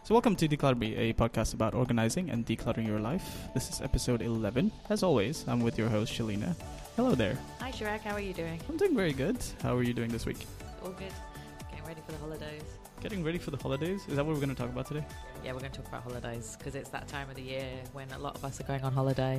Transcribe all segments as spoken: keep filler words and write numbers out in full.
So welcome to Declutter Me, a podcast about organizing and decluttering your life. This is episode eleven. As always, I'm with your host, Shalina. Hello there. Hi, Chirag. How are you doing? I'm doing very good. How are you doing this week? All good. Getting ready for the holidays. Getting ready for the holidays? Is that what we're going to talk about today? Yeah, we're going to talk about holidays because it's that time of the year when a lot of us are going on holiday.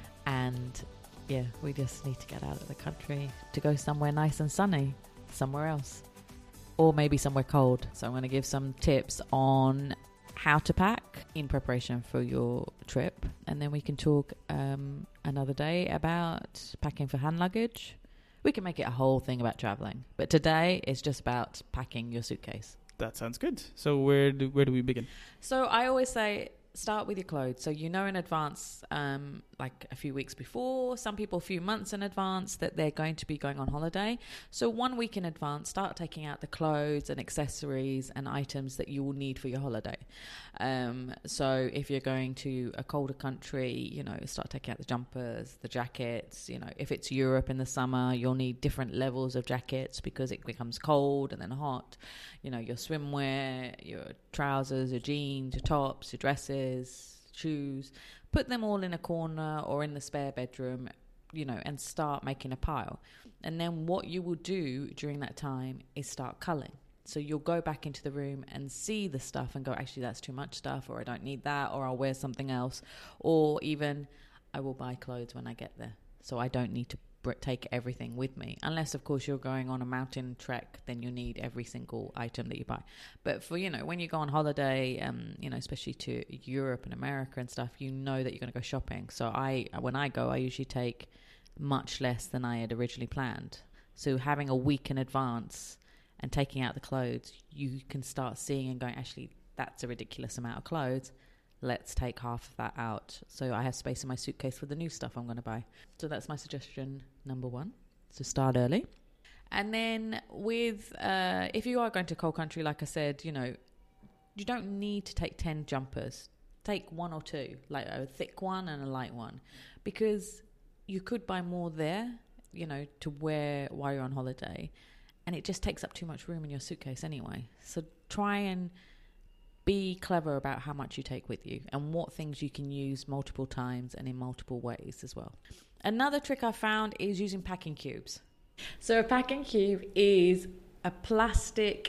And yeah, we just need to get out of the country to go somewhere nice and sunny, somewhere else. Or maybe somewhere cold. So I'm going to give some tips on how to pack in preparation for your trip, and then we can talk um, another day about packing for hand luggage. We can make it a whole thing about traveling, but today it's just about packing your suitcase. That sounds good. So where do, where do we begin? So I always say start with your clothes. So you know in advance, um, like a few weeks before, some people a few months in advance, that they're going to be going on holiday. So one week in advance, start taking out the clothes and accessories and items that you will need for your holiday. Um, so if you're going to a colder country, you know, start taking out the jumpers, the jackets. You know, if it's Europe in the summer, you'll need different levels of jackets because it becomes cold and then hot. You know, your swimwear, your trousers, your jeans, your tops, your dresses, shoes. Put them all in a corner or in the spare bedroom, you know, and start making a pile. And then what you will do during that time is start culling. So you'll go back into the room and see the stuff and go, actually, that's too much stuff, or I don't need that, or I'll wear something else. Or even, I will buy clothes when I get there. So I don't need to take everything with me. Unless, of course, you're going on a mountain trek, then you need every single item that you buy. But for, you know, when you go on holiday, um, you know, especially to Europe and America and stuff, you know that you're going to go shopping. So I, when I go, I usually take much less than I had originally planned. So having a week in advance and taking out the clothes, you can start seeing and going, actually, that's a ridiculous amount of clothes. Let's take half of that out. So I have space in my suitcase for the new stuff I'm going to buy. So that's my suggestion number one. So start early. And then with, uh, if you are going to a cold country, like I said, you know, you don't need to take ten jumpers. Take one or two, like a thick one and a light one. Because you could buy more there, you know, to wear while you're on holiday. And it just takes up too much room in your suitcase anyway. So try and be clever about how much you take with you and what things you can use multiple times and in multiple ways as well. Another trick I found is using packing cubes. So a packing cube is a plastic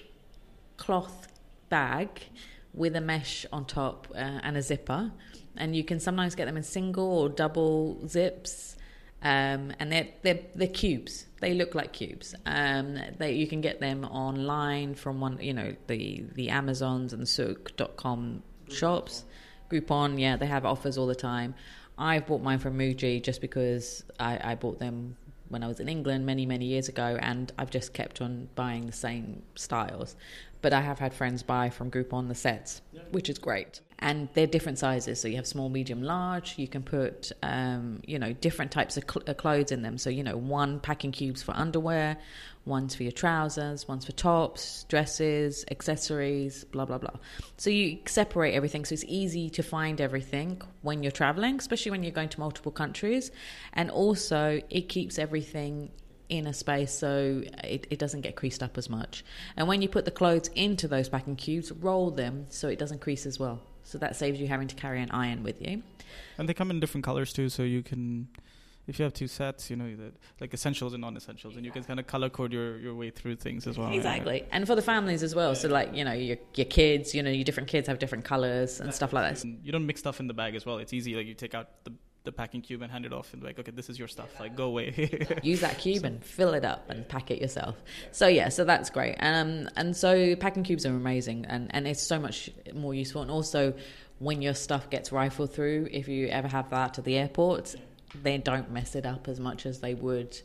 cloth bag with a mesh on top uh, and a zipper. And you can sometimes get them in single or double zips. Um, and they're, they're, they're cubes. They look like cubes. Um, they, you can get them online from one, you know, the, the Amazons and the souk dot com shops. Groupon, yeah, they have offers all the time. I've bought mine from Muji just because I, I bought them when I was in England many, many years ago, and I've just kept on buying the same styles. But I have had friends buy from Groupon the sets, yeah, which is great. And they're different sizes. So you have small, medium, large. You can put, um, you know, different types of cl- clothes in them. So, you know, one packing cubes for underwear, one's for your trousers, one's for tops, dresses, accessories, blah, blah, blah. So you separate everything. So it's easy to find everything when you're traveling, especially when you're going to multiple countries. And also it keeps everything in a space so it, it doesn't get creased up as much. And when you put the clothes into those packing cubes, roll them so it doesn't crease as well. So that saves you having to carry an iron with you. And they come in different colors too, so you can, if you have two sets, you know, like essentials and non-essentials, and you can kind of color code your, your way through things as well. Exactly. Right? And for the families as well. So like, you know, your your kids, you know, your different kids have different colors and stuff like that. And you don't mix stuff in the bag as well. It's easy. Like you take out the the packing cube and hand it off and be like, okay, this is your stuff, like go away. Use that cube so, and fill it up and pack it yourself. So yeah, so that's great. Um, and so packing cubes are amazing, and, and it's so much more useful. And also when your stuff gets rifled through, if you ever have that at the airport, they don't mess it up as much as they would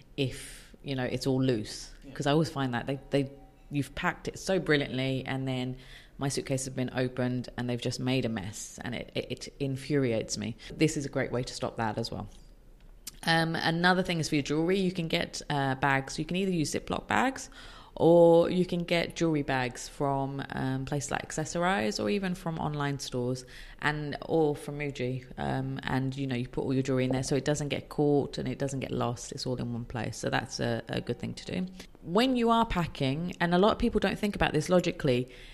if, you know, it's all loose. Because I always find that they, they you've packed it so brilliantly, and then my suitcase has been opened and they've just made a mess, and it, it, it infuriates me. This is a great way to stop that as well. Um, another thing is for your jewelry. You can get uh, bags. You can either use Ziploc bags, or you can get jewelry bags from um, places like Accessorize, or even from online stores, and or from Muji. Um, and you know, you put all your jewelry in there so it doesn't get caught and it doesn't get lost. It's all in one place. So that's a, a good thing to do. When you are packing, and a lot of people don't think about this logically,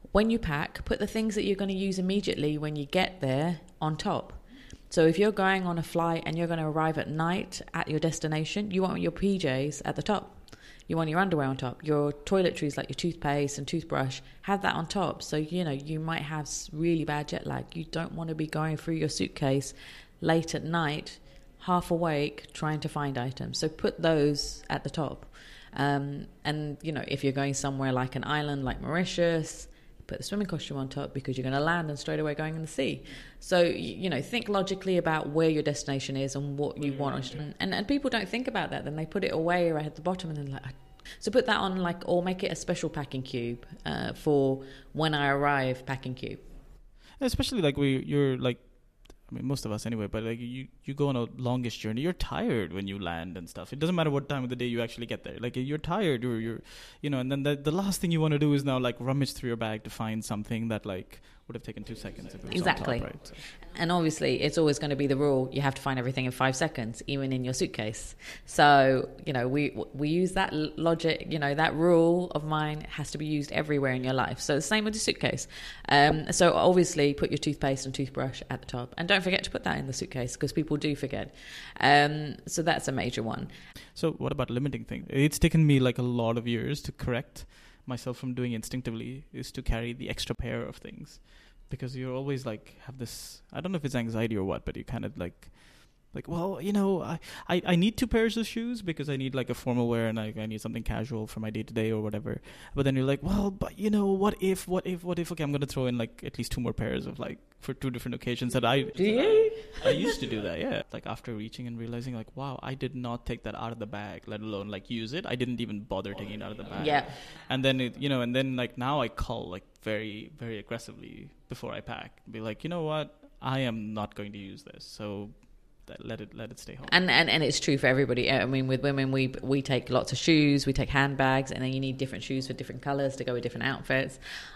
when you pack, put the things that you're going to use immediately when you get there on top. So if you're going on a flight and you're going to arrive at night at your destination, you want your P Js at the top. You want your underwear on top. Your toiletries, like your toothpaste and toothbrush, have that on top. So, you know, you might have really bad jet lag. You don't want to be going through your suitcase late at night, half awake, trying to find items. So put those at the top. Um, and, you know, if you're going somewhere like an island like Mauritius, put the swimming costume on top because you're going to land and straight away going in the sea. So, you know, think logically about where your destination is and what you want. And, and people don't think about that. Then they put it away right at the bottom and then like... So put that on, like, or make it a special packing cube uh, for when I arrive packing cube. Especially like we, you're like, I mean, most of us anyway, but like you, you go on a longish journey, you're tired when you land and stuff. It doesn't matter what time of the day you actually get there. Like you're tired, you're, you're you know, and then the, the last thing you want to do is now like rummage through your bag to find something that like would have taken two seconds. If it was exactly. On top, right? So. And obviously, it's always going to be the rule. You have to find everything in five seconds, even in your suitcase. So, you know, we we use that logic, you know, that rule of mine has to be used everywhere in your life. So the same with the suitcase. Um, so obviously, put your toothpaste and toothbrush at the top. And don't forget to put that in the suitcase because people do forget. Um, so that's a major one. So what about limiting things? It's taken me like a lot of years to correct myself from doing instinctively is to carry the extra pair of things. Because you always like have this, I don't know if it's anxiety or what, but you kind of like, like, well, you know, I, I, I need two pairs of shoes because I need like a formal wear and I, I need something casual for my day to day or whatever. But then you're like, well, but you know, what if, what if, what if, okay, I'm going to throw in like at least two more pairs of like for two different occasions that I, do you? I, I used to do that. Yeah. Like after reaching and realizing like, wow, I did not take that out of the bag, let alone like use it. I didn't even bother taking it out of the bag. Yeah. And then it, you know, and then like now I call like very, very aggressively before I pack, be like, you know what, I am not going to use this. So that let it let it stay home. And, and and it's true for everybody. I mean, with women, we we take lots of shoes, we take handbags, and then you need different shoes for different colors to go with different outfits.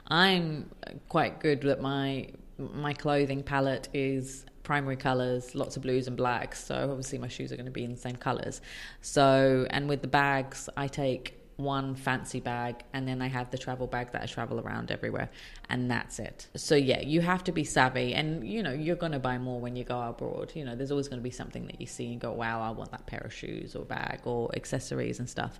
I'm quite good that my my clothing palette is primary colors, lots of blues and blacks. So obviously my shoes are going to be in the same colors. So, and with the bags, I take one fancy bag and then I have the travel bag that I travel around everywhere, and that's it. So yeah, you have to be savvy, and you know, you're going to buy more when you go abroad. You know, there's always going to be something that you see and go, wow, I want that pair of shoes or bag or accessories and stuff.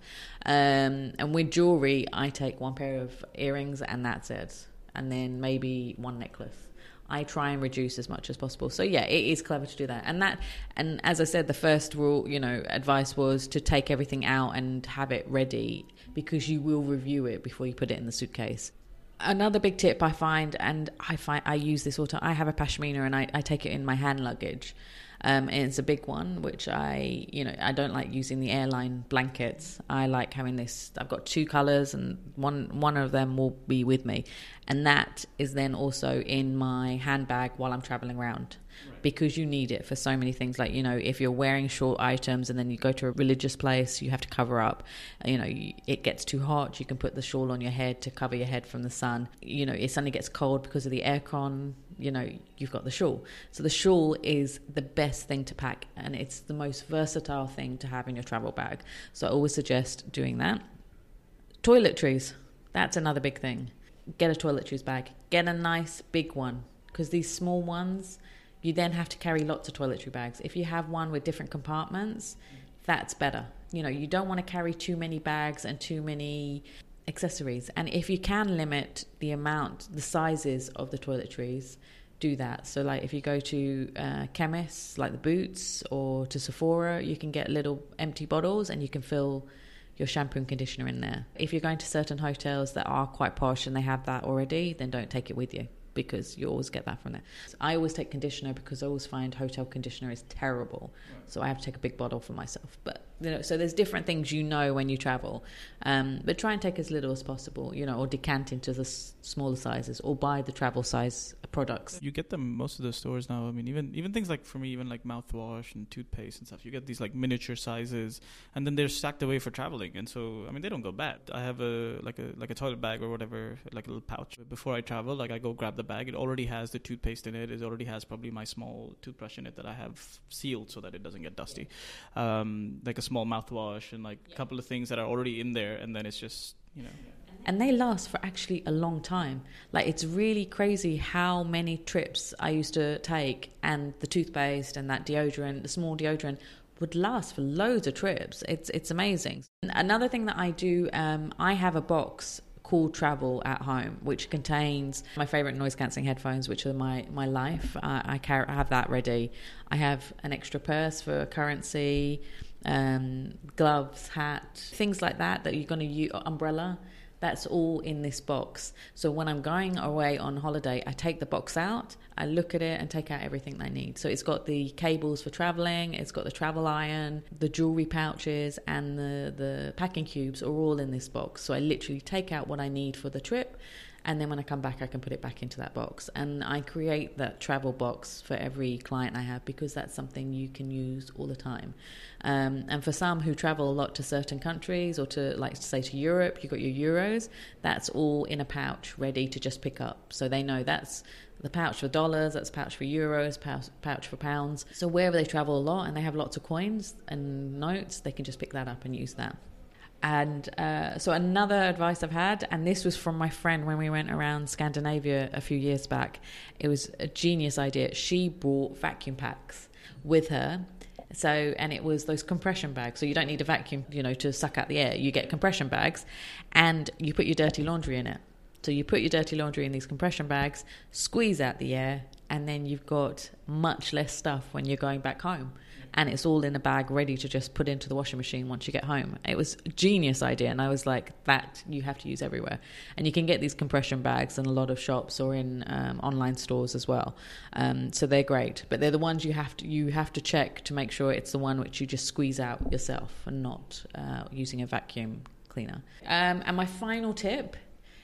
Um, and with jewelry, I take one pair of earrings and that's it, and then maybe one necklace. I try and reduce as much as possible. So yeah, it is clever to do that. And that, and as I said, the first rule, you know, advice was to take everything out and have it ready because you will review it before you put it in the suitcase. Another big tip I find, and I find I use this all the time, I have a pashmina and I, I take it in my hand luggage. Um, and it's a big one, which I, you know, I don't like using the airline blankets. I like having this. I've got two colors, and one one of them will be with me, and that is then also in my handbag while I'm traveling around. Right. Because you need it for so many things. Like, you know, if you're wearing short items and then you go to a religious place, you have to cover up. You know, you, it gets too hot, you can put the shawl on your head to cover your head from the sun. You know, it suddenly gets cold because of the aircon. You know, you've got the shawl. So the shawl is the best thing to pack, and it's the most versatile thing to have in your travel bag. So I always suggest doing that. Toiletries, that's another big thing. Get a toiletries bag. Get a nice big one, because these small ones, you then have to carry lots of toiletry bags. If you have one with different compartments, that's better. You know, you don't want to carry too many bags and too many accessories. And if you can limit the amount, the sizes of the toiletries, do that. So like if you go to uh, chemists like the Boots or to Sephora, you can get little empty bottles and you can fill your shampoo and conditioner in there. If you're going to certain hotels that are quite posh and they have that already, then don't take it with you, because you always get that from there. So I always take conditioner because I always find hotel conditioner is terrible. Right. So I have to take a big bottle for myself. But, you know, so there's different things you know when you travel. Um, but try and take as little as possible, you know, or decant into the s- smaller sizes, or buy the travel size products. You get them most of the stores now. I mean, even even things like, for me, even like mouthwash and toothpaste and stuff, you get these like miniature sizes, and then they're stacked away for traveling. And so, I mean, they don't go bad. I have a like a like a toilet bag or whatever, like a little pouch. Before I travel, like I go grab the bag. It already has the toothpaste in it. It already has probably my small toothbrush in it that I have sealed so that it doesn't get dusty. Um, like a small mouthwash and like a yeah. couple of things that are already in there, and then it's just you know. And they last for actually a long time. Like, it's really crazy how many trips I used to take, and the toothpaste and that deodorant, the small deodorant, would last for loads of trips. It's it's amazing. Another thing that I do, um, I have a box called Travel at Home, which contains my favorite noise cancelling headphones, which are my my life. Uh, I carry, I have that ready. I have an extra purse for currency, um, gloves, hat, things like that that you're going to use, umbrella. That's all in this box. So when I'm going away on holiday, I take the box out, I look at it and take out everything I need. So it's got the cables for traveling, it's got the travel iron, the jewelry pouches, and the, the packing cubes are all in this box. So I literally take out what I need for the trip, and then when I come back, I can put it back into that box. And I create that travel box for every client I have, because that's something you can use all the time. Um, and for some who travel a lot to certain countries, or to, like, say, to Europe, you've got your euros, that's all in a pouch ready to just pick up. So they know that's the pouch for dollars, that's pouch for euros, pouch, pouch for pounds. So wherever they travel a lot and they have lots of coins and notes, they can just pick that up and use that. And uh, so another advice I've had, and this was from my friend when we went around Scandinavia a few years back, it was a genius idea. She brought vacuum packs with her. So, and it was those compression bags. So you don't need a vacuum, you know, to suck out the air. You get compression bags, and you put your dirty laundry in it. So you put your dirty laundry in these compression bags, squeeze out the air, and then you've got much less stuff when you're going back home. And it's all in a bag ready to just put into the washing machine once you get home. It was a genius idea, and I was like, that you have to use everywhere. And you can get these compression bags in a lot of shops or in um, online stores as well. Um, so they're great, but they're the ones you have to you have to check to make sure it's the one which you just squeeze out yourself and not uh, using a vacuum cleaner. Um, and my final tip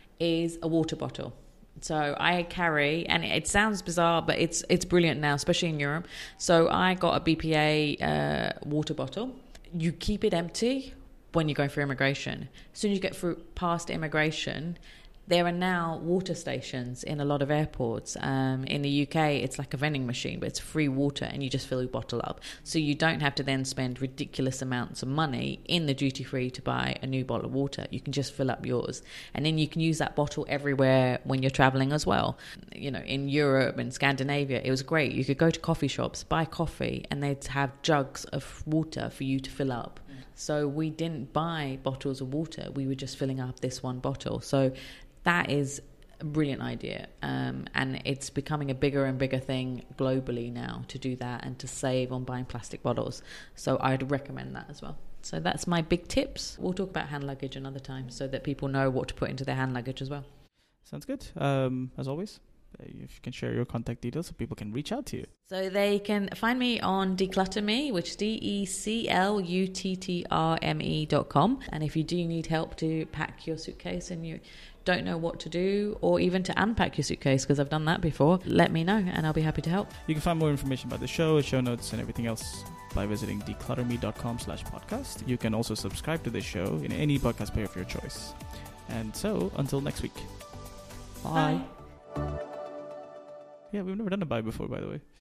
is a water bottle. So I carry, and it sounds bizarre, but it's it's brilliant now, especially in Europe. So I got a B P A uh, water bottle. You keep it empty when you go for immigration. As soon as you get through past immigration, there are now water stations in a lot of airports. Um, in the U K, it's like a vending machine, but it's free water, and you just fill your bottle up. So you don't have to then spend ridiculous amounts of money in the duty free to buy a new bottle of water. You can just fill up yours, and then you can use that bottle everywhere when you're traveling as well. You know, in Europe and Scandinavia, it was great. You could go to coffee shops, buy coffee, and they'd have jugs of water for you to fill up. So we didn't buy bottles of water. We were just filling up this one bottle. So that is a brilliant idea, um, and it's becoming a bigger and bigger thing globally now to do that and to save on buying plastic bottles. So I'd recommend that as well. So that's my big tips. We'll talk about hand luggage another time so that people know what to put into their hand luggage as well. Sounds good. Um, as always, if you can share your contact details so people can reach out to you. So they can find me on Declutter Me, which is D E C L U T T R M E dot com. And if you do need help to pack your suitcase and you don't know what to do, or even to unpack your suitcase, because I've done that before, let me know and I'll be happy to help. You can find more information about the show, show notes, and everything else by visiting declutterme.com slash podcast. You can also subscribe to this show in any podcast player of your choice. And so, until next week. Bye. Bye. Yeah, we've never done a bye before, by the way.